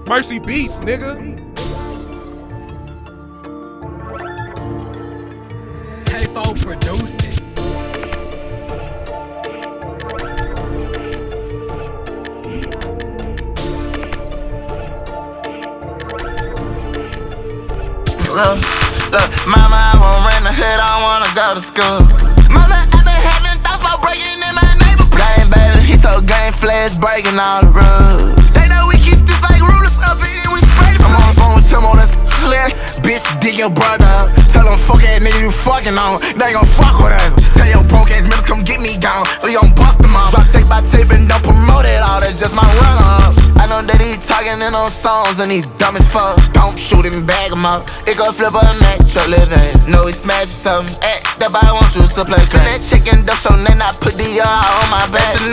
Mercy Beats, nigga. K4 produced it. Look, mama, I won't run the hood, I don't wanna go to school. Mama, I been having thoughts about breaking in my neighbor place. Gang, baby, he so gang flash, breaking all the rules. They know we keep this like rulers up and we spray the I'm on the phone with Timo, that's clear. Bitch, dig your brother up. Tell them fuck ass nigga you fucking on. They gon' fuck with us. Tell your broke ass members come get me gone. We gon' bust them off. Drop tape by tape and don't promote it all. That's just my run up. I know that he talking in those songs and he's dumb as fuck. Don't shoot him, bag him up. It gon' flip a neck, truck living. Know he smashed something. That boy want you to play crack. That chicken duck show, then I put the on my back.